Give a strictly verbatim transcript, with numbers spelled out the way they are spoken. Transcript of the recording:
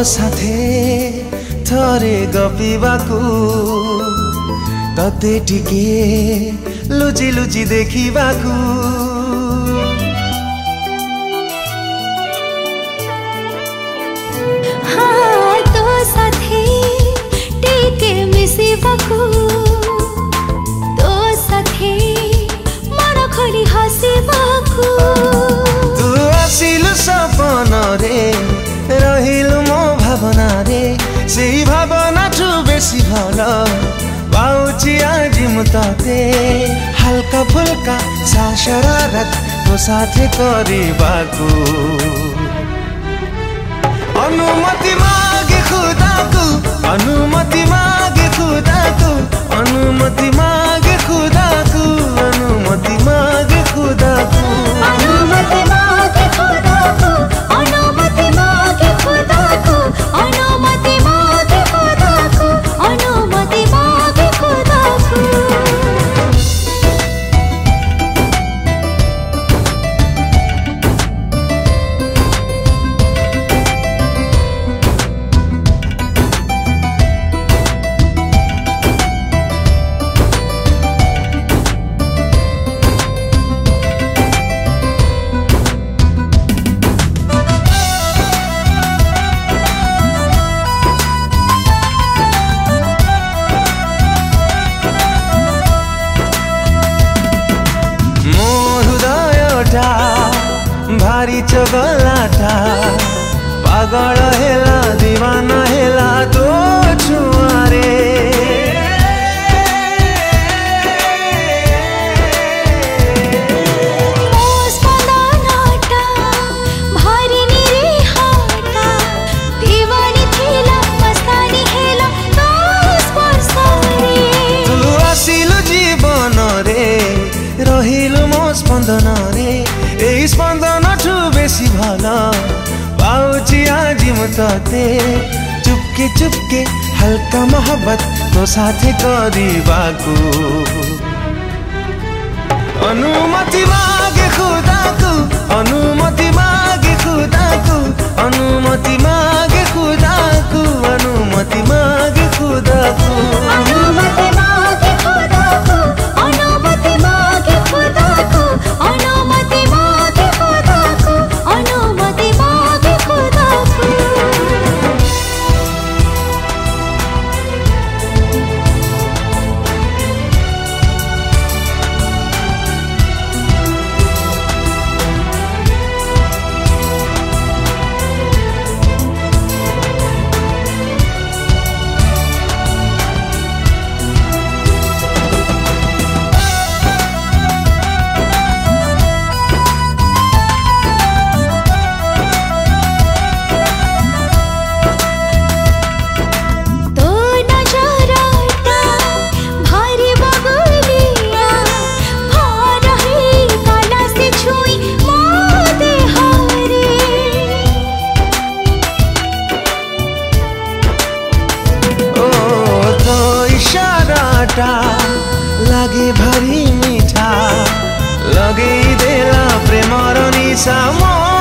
साथे थरे गपिबाकू तते टिके लुचि लुचि देखिबाकू हाँ तो साथे टिके मिसिबाकू तो साथे मन खोली हसिबाकू तू आसिलु सपन रे रहिलु मो भावना रे सेही भावना ठु बेसी भल पाउची आज मु तते हल्का फुल्का सा शरारत तो साथे करिबाकू अनुमति मागे खुदाको अनुमति मागे खुदाको अनुमति मागे खुदाको अनुमति मागे खुदाको अनुमति मागे खुदाको अनुमति मागे खुदाको अनुमति मागे खुदाको अनुमति मागे खुदाको भारी चगलाटा पागल हेला दीवाना हेला तो छुआरे भारी निरी हाटा दीवानी थेला मस्तानी हेला तो स्पर्शरे तू आसिलु जीवन रे रहिलु मो स्पंदन रे ए स्पंदन ठु बेसी भल पाउची आज मु तते चुपके चुपके हल्का मोहब्बत तो साथे करिबाकू अनुमति मागे खुदाको अनुमति मागे खुदाको अनुमति मागे खुदाको अनुमति मागे खुदाको अनुमति मागे खुदाको अनुमति मागे खुदाको अनुमति मागे खुदाको अनुमति मागे खुदाको लागे भारी मीठा लगे देला प्रेमर निशा।